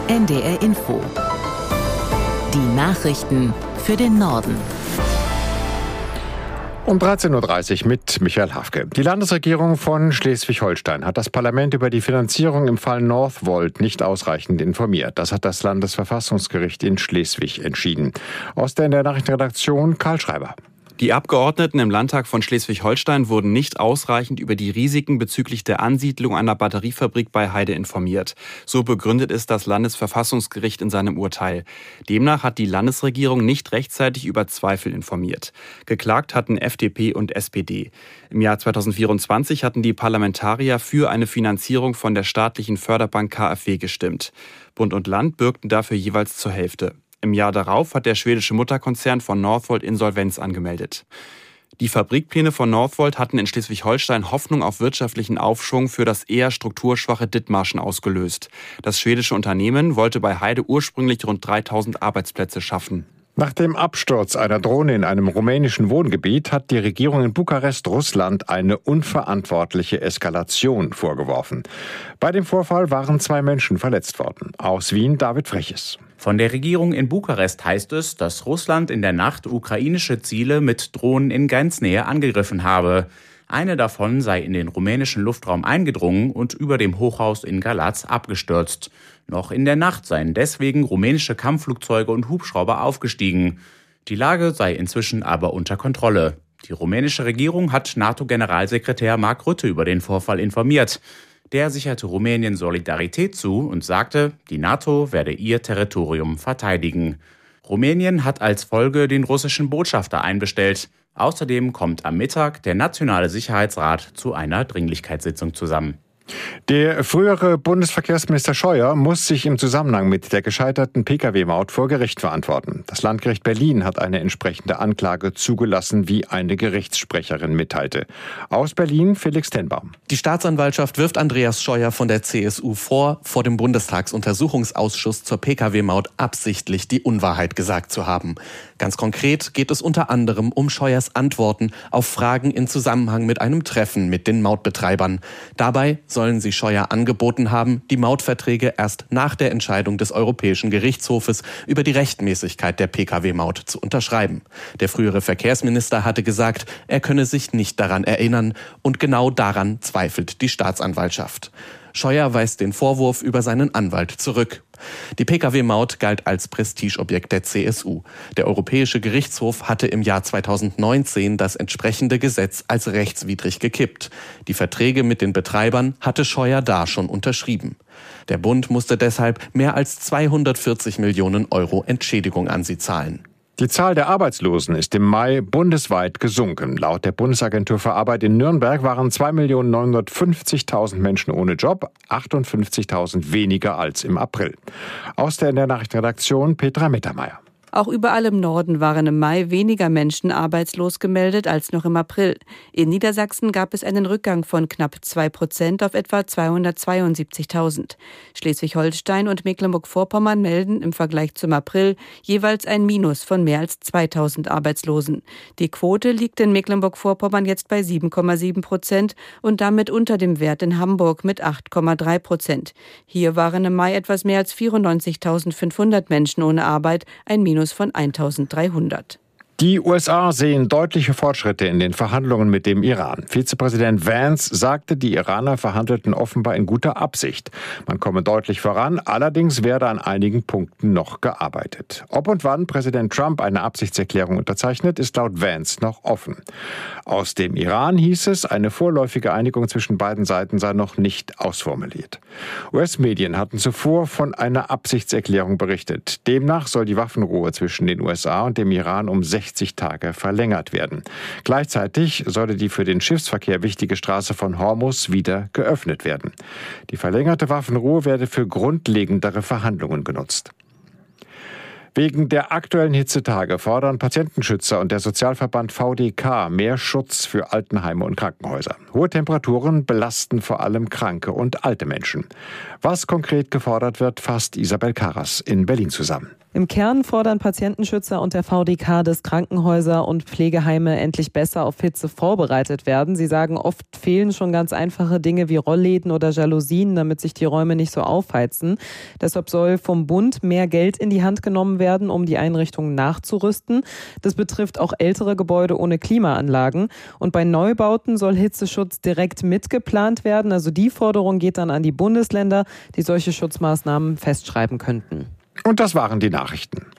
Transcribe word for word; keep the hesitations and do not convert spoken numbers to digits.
N D R Info. Die Nachrichten für den Norden. Um dreizehn Uhr dreißig mit Michael Hafke. Die Landesregierung von Schleswig-Holstein hat das Parlament über die Finanzierung im Fall Northvolt nicht ausreichend informiert. Das hat das Landesverfassungsgericht in Schleswig entschieden. Aus der N D R Nachrichtenredaktion Karl Schreiber. Die Abgeordneten im Landtag von Schleswig-Holstein wurden nicht ausreichend über die Risiken bezüglich der Ansiedlung einer Batteriefabrik bei Heide informiert. So begründet es das Landesverfassungsgericht in seinem Urteil. Demnach hat die Landesregierung nicht rechtzeitig über Zweifel informiert. Geklagt hatten F D P und S P D. Im Jahr zweitausendvierundzwanzig hatten die Parlamentarier für eine Finanzierung von der staatlichen Förderbank K f W gestimmt. Bund und Land bürgten dafür jeweils zur Hälfte. Im Jahr darauf hat der schwedische Mutterkonzern von Northvolt Insolvenz angemeldet. Die Fabrikpläne von Northvolt hatten in Schleswig-Holstein Hoffnung auf wirtschaftlichen Aufschwung für das eher strukturschwache Dithmarschen ausgelöst. Das schwedische Unternehmen wollte bei Heide ursprünglich rund dreitausend Arbeitsplätze schaffen. Nach dem Absturz einer Drohne in einem rumänischen Wohngebiet hat die Regierung in Bukarest Russland eine unverantwortliche Eskalation vorgeworfen. Bei dem Vorfall waren zwei Menschen verletzt worden. Aus Wien David Freches. Von der Regierung in Bukarest heißt es, dass Russland in der Nacht ukrainische Ziele mit Drohnen in Grenznähe angegriffen habe. Eine davon sei in den rumänischen Luftraum eingedrungen und über dem Hochhaus in Galați abgestürzt. Noch in der Nacht seien deswegen rumänische Kampfflugzeuge und Hubschrauber aufgestiegen. Die Lage sei inzwischen aber unter Kontrolle. Die rumänische Regierung hat NATO-Generalsekretär Mark Rutte über den Vorfall informiert. Der sicherte Rumänien Solidarität zu und sagte, die NATO werde ihr Territorium verteidigen. Rumänien hat als Folge den russischen Botschafter einbestellt. Außerdem kommt am Mittag der Nationale Sicherheitsrat zu einer Dringlichkeitssitzung zusammen. Der frühere Bundesverkehrsminister Scheuer muss sich im Zusammenhang mit der gescheiterten Pkw-Maut vor Gericht verantworten. Das Landgericht Berlin hat eine entsprechende Anklage zugelassen, wie eine Gerichtssprecherin mitteilte. Aus Berlin Felix Tenbaum. Die Staatsanwaltschaft wirft Andreas Scheuer von der C S U vor, vor dem Bundestagsuntersuchungsausschuss zur Pkw-Maut absichtlich die Unwahrheit gesagt zu haben. Ganz konkret geht es unter anderem um Scheuers Antworten auf Fragen in Zusammenhang mit einem Treffen mit den Mautbetreibern. Dabei sollen sie Scheuer angeboten haben, die Mautverträge erst nach der Entscheidung des Europäischen Gerichtshofes über die Rechtmäßigkeit der Pkw-Maut zu unterschreiben. Der frühere Verkehrsminister hatte gesagt, er könne sich nicht daran erinnern, und genau daran zweifelt die Staatsanwaltschaft. Scheuer weist den Vorwurf über seinen Anwalt zurück. Die Pkw-Maut galt als Prestigeobjekt der C S U. Der Europäische Gerichtshof hatte im Jahr zweitausendneunzehn das entsprechende Gesetz als rechtswidrig gekippt. Die Verträge mit den Betreibern hatte Scheuer da schon unterschrieben. Der Bund musste deshalb mehr als zweihundertvierzig Millionen Euro Entschädigung an sie zahlen. Die Zahl der Arbeitslosen ist im Mai bundesweit gesunken. Laut der Bundesagentur für Arbeit in Nürnberg waren zwei Millionen neunhundertfünfzigtausend Menschen ohne Job, achtundfünfzigtausend weniger als im April. Aus der N D R Nachrichtenredaktion Petra Mittermeier. Auch überall im Norden waren im Mai weniger Menschen arbeitslos gemeldet als noch im April. In Niedersachsen gab es einen Rückgang von knapp zwei Prozent auf etwa zweihundertzweiundsiebzigtausend. Schleswig-Holstein und Mecklenburg-Vorpommern melden im Vergleich zum April jeweils ein Minus von mehr als zweitausend Arbeitslosen. Die Quote liegt in Mecklenburg-Vorpommern jetzt bei sieben Komma sieben Prozent und damit unter dem Wert in Hamburg mit acht Komma drei Prozent. Hier waren im Mai etwas mehr als vierundneunzigtausendfünfhundert Menschen ohne Arbeit, ein Minus von eintausenddreihundert. Die U S A sehen deutliche Fortschritte in den Verhandlungen mit dem Iran. Vizepräsident Vance sagte, die Iraner verhandelten offenbar in guter Absicht. Man komme deutlich voran, allerdings werde an einigen Punkten noch gearbeitet. Ob und wann Präsident Trump eine Absichtserklärung unterzeichnet, ist laut Vance noch offen. Aus dem Iran hieß es, eine vorläufige Einigung zwischen beiden Seiten sei noch nicht ausformuliert. U S-Medien hatten zuvor von einer Absichtserklärung berichtet. Demnach soll die Waffenruhe zwischen den U S A und dem Iran um sechzig Tage verlängert werden. Gleichzeitig solle die für den Schiffsverkehr wichtige Straße von Hormuz wieder geöffnet werden. Die verlängerte Waffenruhe werde für grundlegendere Verhandlungen genutzt. Wegen der aktuellen Hitzetage fordern Patientenschützer und der Sozialverband V D K mehr Schutz für Altenheime und Krankenhäuser. Hohe Temperaturen belasten vor allem kranke und alte Menschen. Was konkret gefordert wird, fasst Isabel Karas in Berlin zusammen. Im Kern fordern Patientenschützer und der V D K, dass Krankenhäuser und Pflegeheime endlich besser auf Hitze vorbereitet werden. Sie sagen, oft fehlen schon ganz einfache Dinge wie Rollläden oder Jalousien, damit sich die Räume nicht so aufheizen. Deshalb soll vom Bund mehr Geld in die Hand genommen werden, um die Einrichtungen nachzurüsten. Das betrifft auch ältere Gebäude ohne Klimaanlagen. Und bei Neubauten soll Hitzeschutz direkt mitgeplant werden. Also die Forderung geht dann an die Bundesländer, die solche Schutzmaßnahmen festschreiben könnten. Und das waren die Nachrichten.